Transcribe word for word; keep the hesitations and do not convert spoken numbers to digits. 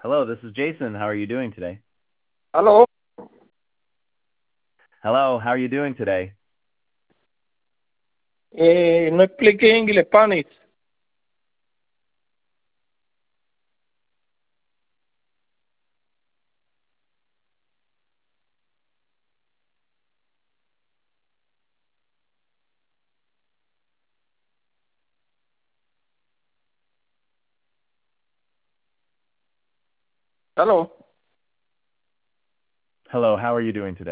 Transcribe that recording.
Hello, this is Jason. How are you doing today? Aló, Hello, how are you doing today? eh, no expliqué inglés, Spanish. Aló. Hello, how are you doing today?